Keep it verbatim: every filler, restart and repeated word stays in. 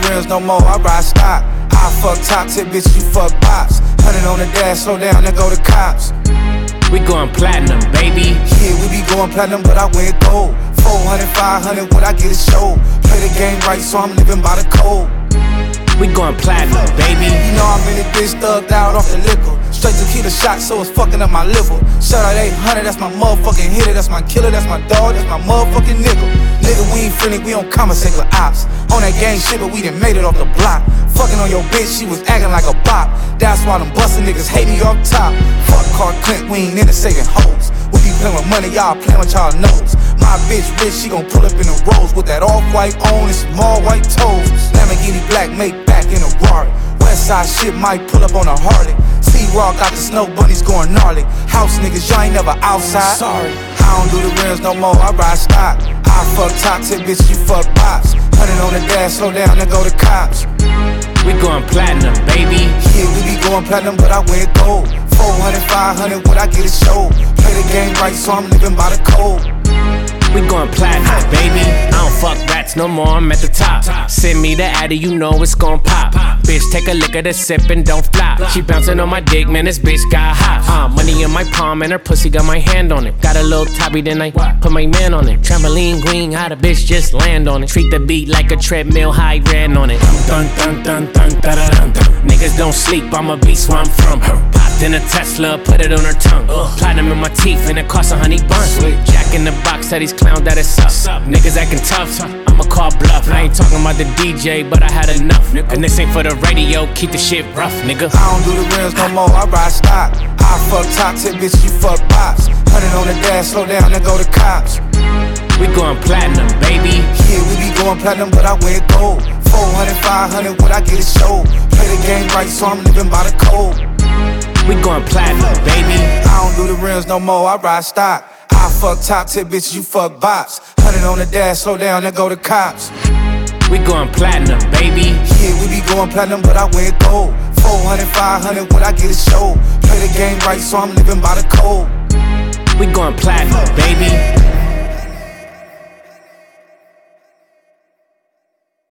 rims no more, I ride stock. I fuck top tip, bitch, you fuck pops. Hundred on the dash, slow down, then go to cops. We going platinum, baby. Yeah, we be going platinum, but I win gold. Four hundred, five hundred, what I get is show. Play the game right, so I'm living by the code. We going platinum, baby. You know I'm in this bitch thugged out off the liquor. Straight to keep the shot, so it's fucking up my liver. Shout out eight hundred, that's my motherfucking hitter. That's my killer, that's my dog, that's my motherfucking nigga. Nigga, we ain't friendly, we don't conversate with ops. On that gang shit, but we done made it off the block. Fucking on your bitch, she was acting like a bop. That's why them bustin' niggas hate me off top. Fuck Clark Clint, we ain't into saving hoes. We be playin' with money, y'all playin' with y'all knows. My bitch rich, she gon' pull up in the Rolls with that off-white on and small white toes. Lamborghini black, make back in a Rari. Westside shit might pull up on a Harley. T-Raw got the snow bunnies going gnarly. House niggas, y'all ain't never outside. Sorry, I don't do the rims no more, I ride stock. I fuck top tip, bitch, you fuck pops. Hundred on the dash, slow down, then go to cops. We going platinum, baby. Yeah, we be going platinum, but I win gold. Four hundred, five hundred, what I get is show. Play the game right, so I'm living by the code. We going platinum, baby. I don't fuck rats no more, I'm at the top. Send me the addy, you know it's gon' pop. Bitch, take a lick of the sip and don't flop. She bouncing on my dick, man, this bitch got hot. Uh, money in my palm and her pussy got my hand on it. Got a little tabby, then I put my man on it. Trampoline queen, how the bitch just land on it. Treat the beat like a treadmill, high ran on it. Dun dun dun dun dun dun dun. Niggas don't sleep, I'm a beast where I'm from. Popped in a Tesla, put it on her tongue. Platinum in my teeth and it costs a honey bun. Jack in the box, that he's clown that it's up. Niggas acting tough, I'ma call bluff. I ain't talking about the D J, but I had enough. And this ain't for the radio, keep the shit rough, nigga. I don't do the rims no more, I ride stock. I fuck top tip, bitch, you fuck pops. Hundred on the dash, slow down, then go to cops. We going platinum, baby. Yeah, we be going platinum, but I win gold. Four hundred, five hundred, what I get is show. Play the game right, so I'm living by the code. We going platinum, baby. I don't do the rims no more, I ride stock. I fuck top tip, bitch, you fuck bops. Hundred on the dash, slow down, then go to cops. We going platinum, baby. Yeah, we be going platinum, but I win gold. Four hundred, five hundred, what I get is show. Play the game right, so I'm living by the code. We going platinum, baby.